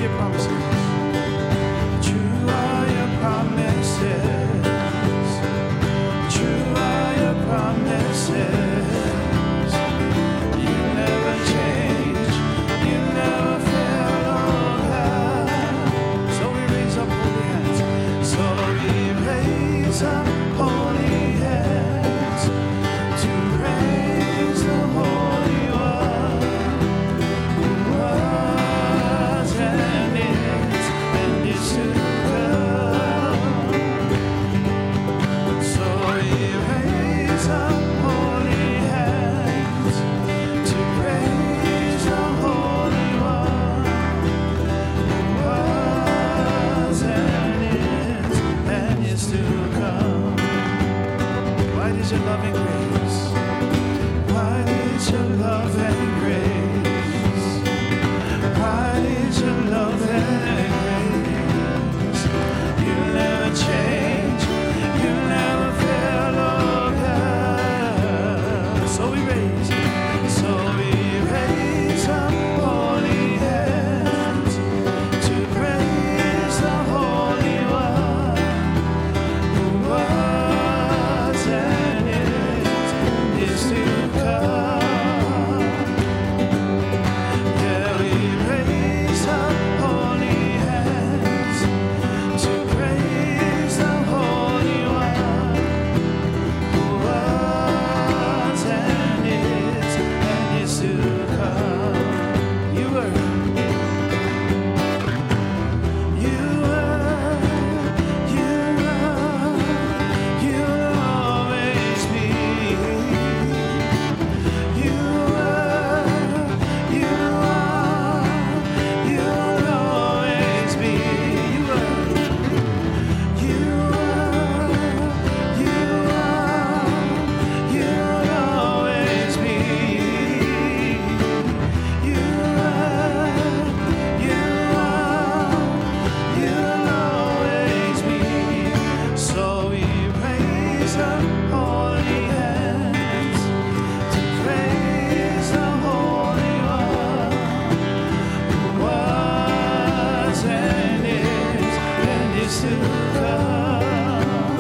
your promises. True are your promises. True are your promises. You never change. You never fail, oh God. So we raise up holy hands. So we raise up holy hands to praise the Holy One who was and is to come. So we raise up holy hands to praise the Holy One who was and is to come. Wide is your loving grace. Wide is your love and grace. Wide is your love and grace. You never change. You never fail, oh God. So we raise up holy hands to praise the Holy One who was and is to come. Yeah, we raise up holy hands to praise the Holy One who was and is to come. You were. You'll always be. You'll always be. You'll always be. You'll always be. So we raise up holy hands to praise the Holy One who was and is to come.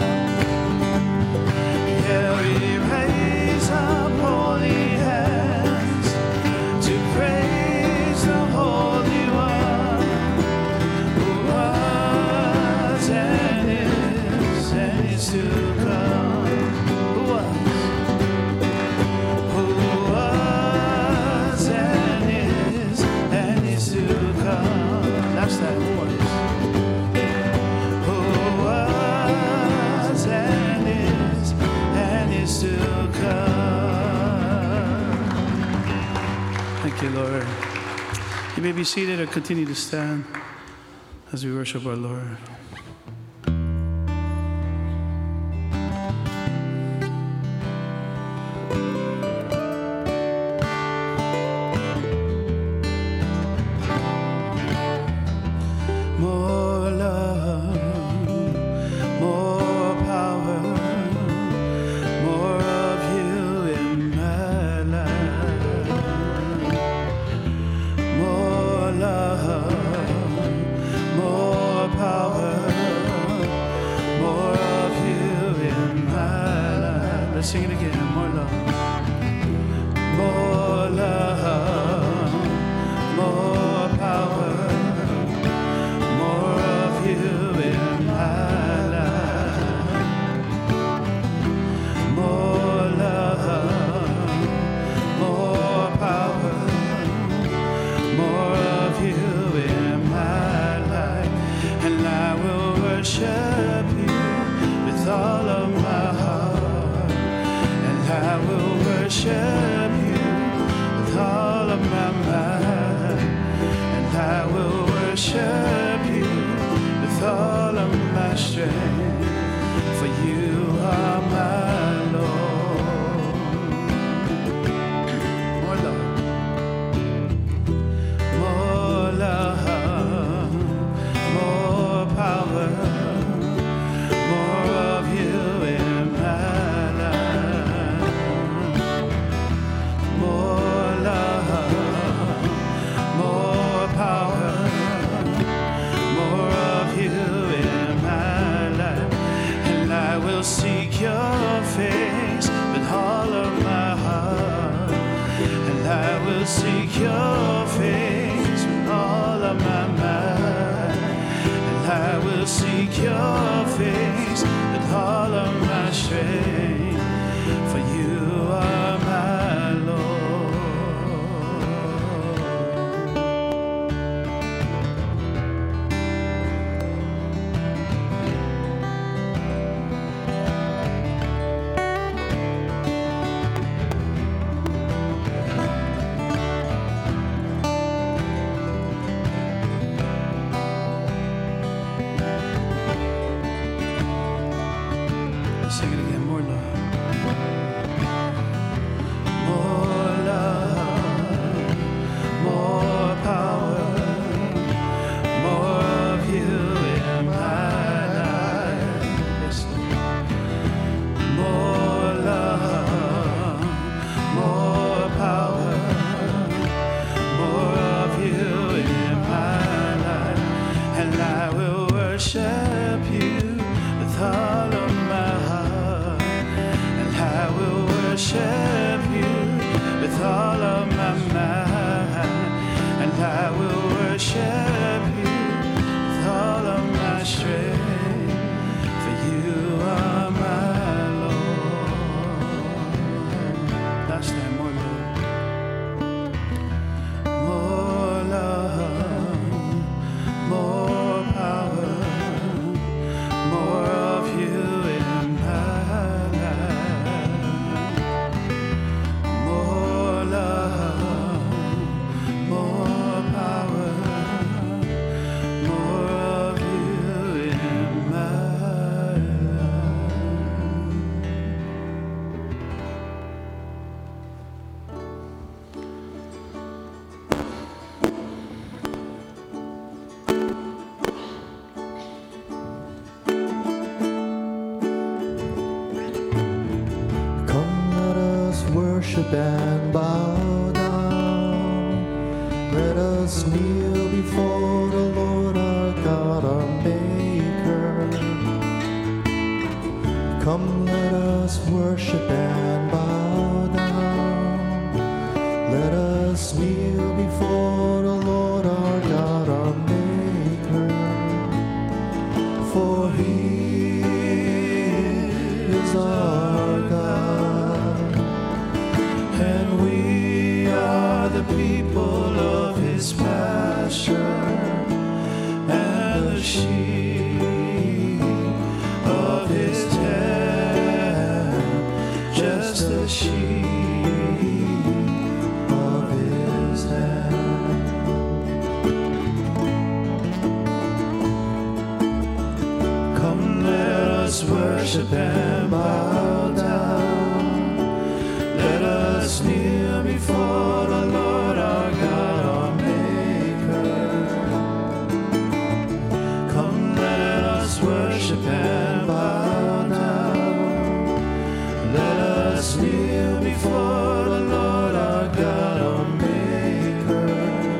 Yeah, we raise up holy hands to praise the Holy One who was and is to come. Who was and is to come. That's that voice. Who was and is to come. Thank you, Lord. You may be seated or continue to stand as we worship our Lord. More love, more power, more of you in my life. More love, more power, more of you in my life. Let's sing it again. More love, more love, more power. More of you in my life. More love, more power. More of you in my life. And I will worship you with all of my heart. And I will worship you with all of my mind. And I will worship you with all of my strength, for you are my Lord. More love, more love, more power, more of you in my life. More love, more power. seek your face with all of my strength, for you are my Lord. Sing it again, more love. More love, more power, more of you in my life. Yes, Lord. More love, more power, more of you in my life. And I will worship you with all of my heart. I will worship you with all of my mind, and I will worship you with all of my strength, for you are my Lord. Last time, more love, more power, more of you in my life. More love, more power, more of you in my life. Come, let us worship and bow down. Let us kneel before the Lord our God, our Maker. Come, let us worship and bow down. Let us kneel before the Lord our God, our Maker. For He is our God, and we are the people of His pasture, and the sheep of His tent, just the sheep of His hand. Come, let us worship and bow down. Let us kneel before the Lord our God, our Maker. Come, let us worship and bow down. Let us kneel before the Lord our God, our Maker.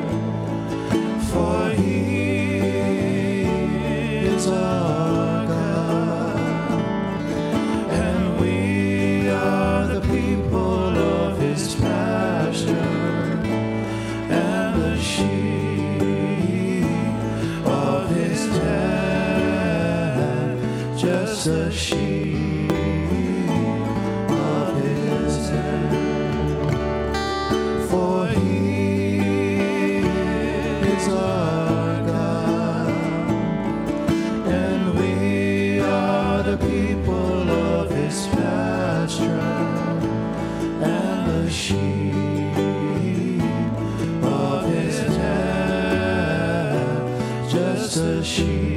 For He is our God, and we are the people of His pasture, and the sheep of His tent, just the sheep of His hand. For He is our God, and we are the people of His pasture, and the sheep of His hand, just the sheep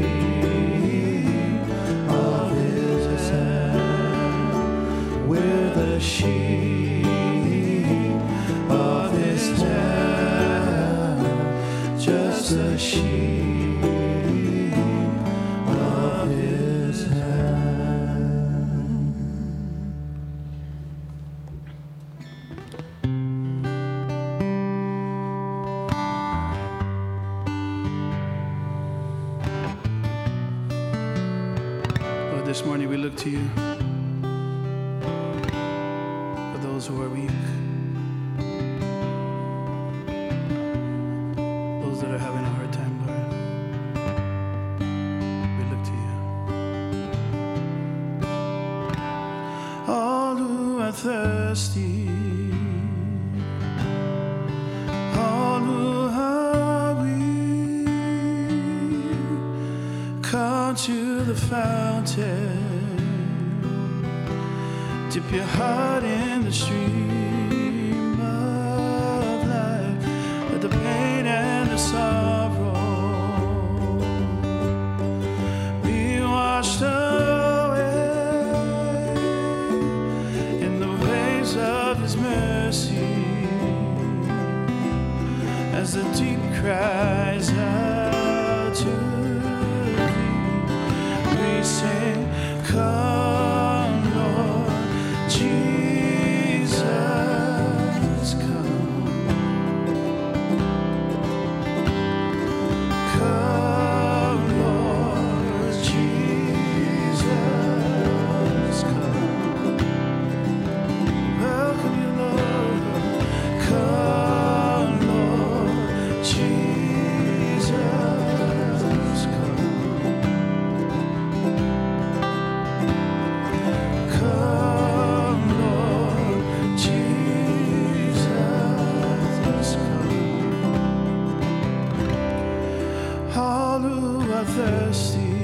of His hand. We're the sheep of His hand, just the sheep of His hand. Lord, this morning we look to you for those who are weak, those that are having a hard time, Lord. We look to you. thirsty, all who are weak, come to the fountain. Dip your heart in the stream of life. Let the pain and the sorrow be washed away in the waves of His mercy. As the deep cries out to Thee, we sing, come, Lord Jesus, come. Come, Lord Jesus, come. Welcome You, Lord. Come, Lord Jesus, come. Come, Lord Jesus, come. All who are thirsty,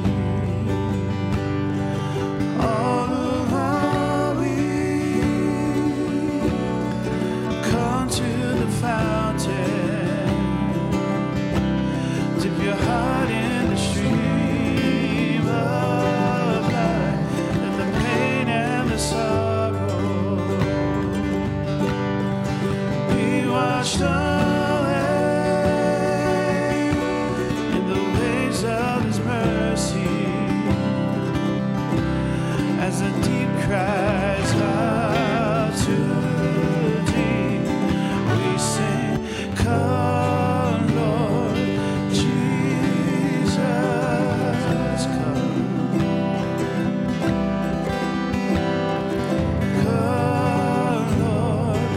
all who are weak, come to the fountain. Dip your heart in the stream of life. Let the pain and the sorrow be washed away in the waves of His mercy. As the deep cries out to Thee, we sing, come, Lord Jesus, come. Come, Lord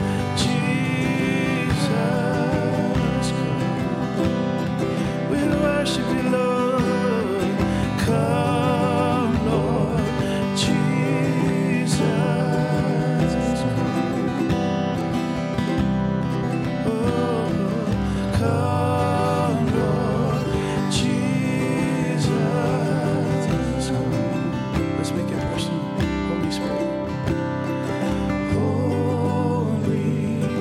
Jesus, come. We worship You, Lord. Come, Lord Jesus, come. Oh, come, Lord Jesus, come. Let's make it personal. Holy Spirit. Holy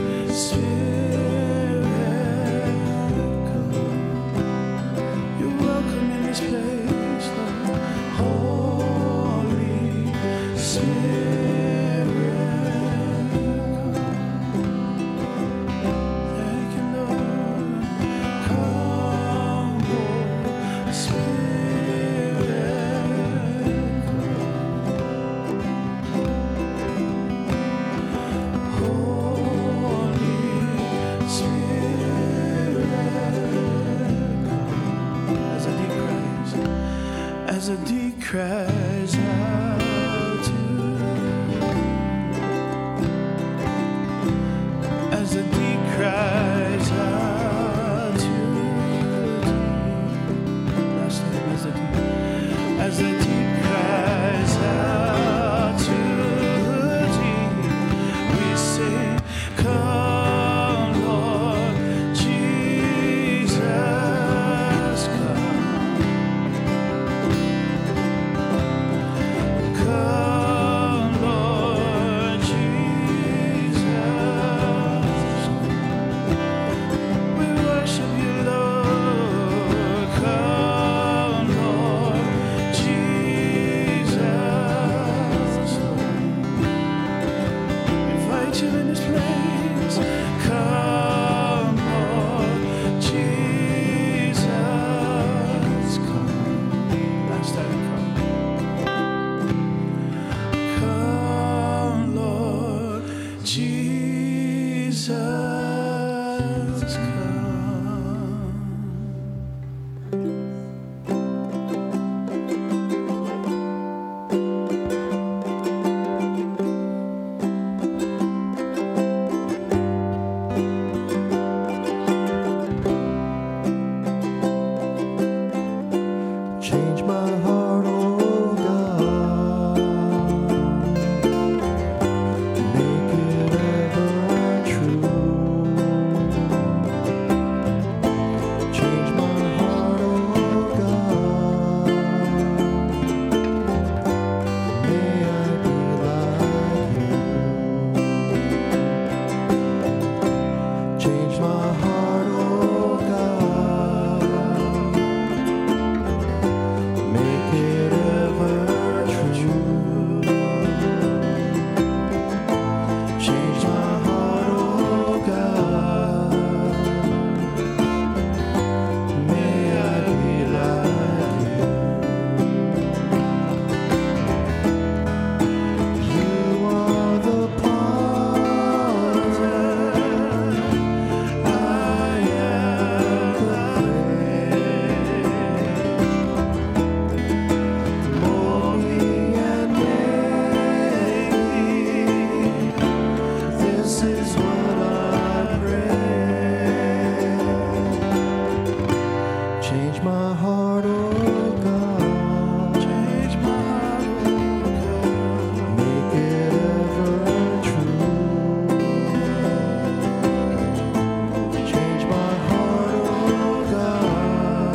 Spirit, come. You're welcome in this place, Lord. Holy Spirit, come. Thank You, Lord. Come, Holy Spirit, come. Holy Spirit, come. As a deep cries out to Thee, as the deep cries out to Thee. Last time, as the deep cries out to Thee, we sing, come, Lord Jesus, come. heart, oh God. Make it ever true. Change my heart, oh God. May I be like you. You are the potter. I am the clay. Mold me and make me. This is what I pray. Change my heart, oh God. Change my heart, oh God. Make it ever true. Change my heart, oh God.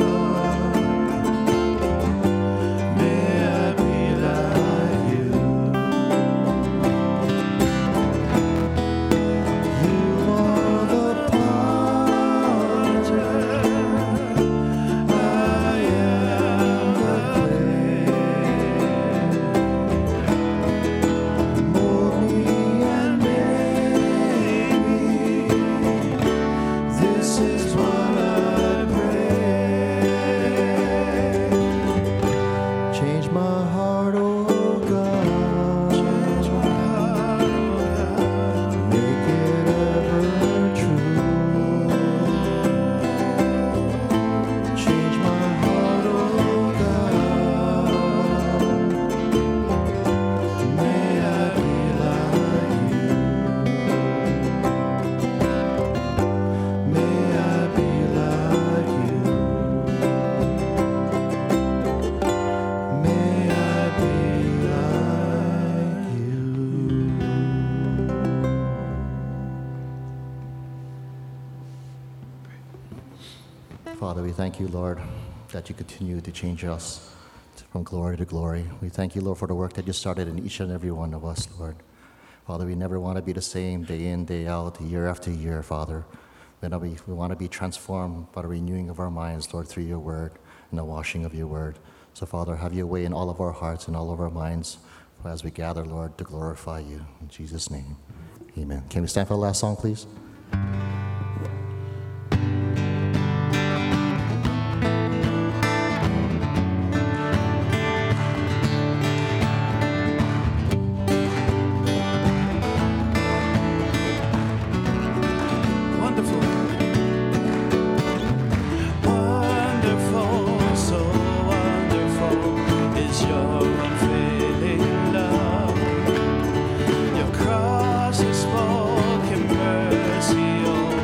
May I be like you. You are the potter. I am the clay. Mold me and make me. This is what I pray. Change my heart, oh God. Change my heart, oh God. Make it ever true. Change my heart, oh God. May I be like you. May I be like you. May I be like you. Father, we thank you, Lord, that you continue to change us from glory to glory. We thank you, Lord, for the work that you started in each and every one of us, Lord. Father, we never want to be the same day in, day out, year after year, Father. We want to be transformed by the renewing of our minds, Lord, through your word and the washing of your word. So, Father, have your way in all of our hearts and all of our minds as we gather, Lord, to glorify you. In Jesus' name, amen. Can we stand for the last song, please? Wonderful. Wonderful, so wonderful is your unfailing love. Your cross has spoken mercy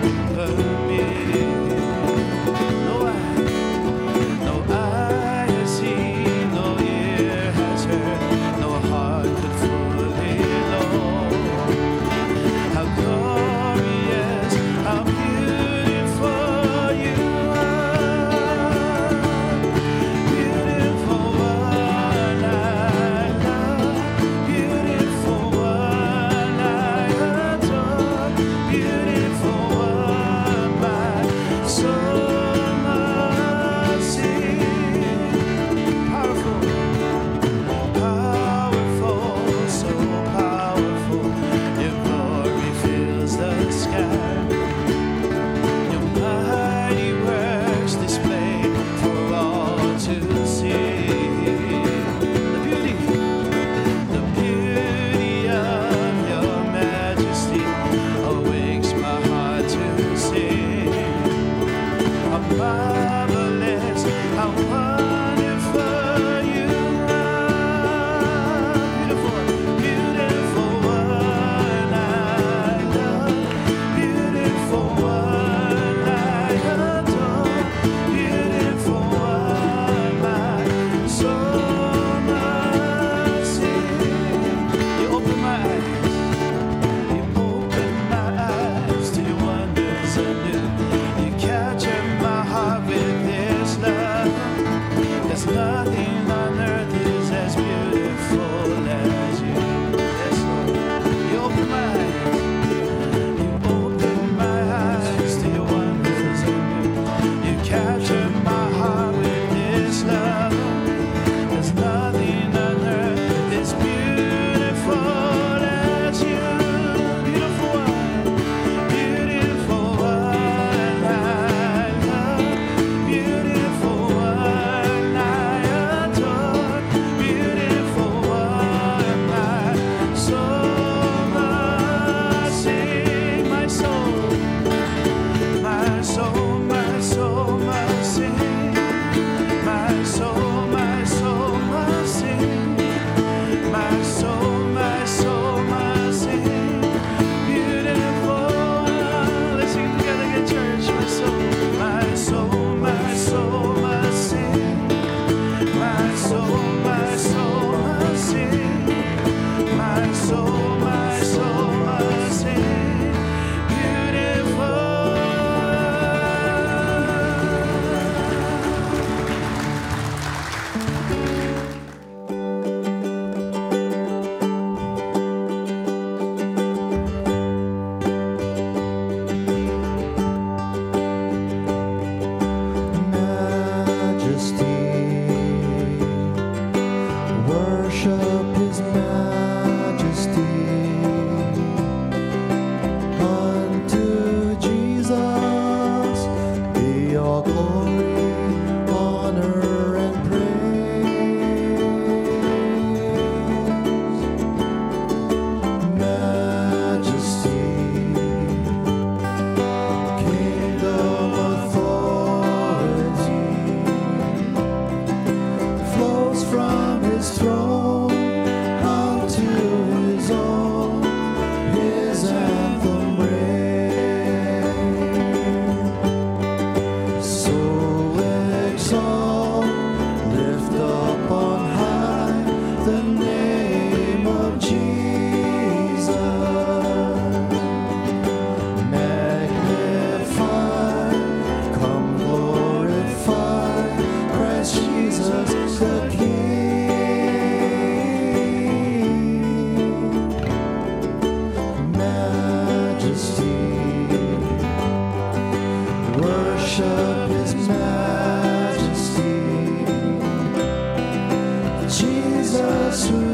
worship His majesty. Jesus, who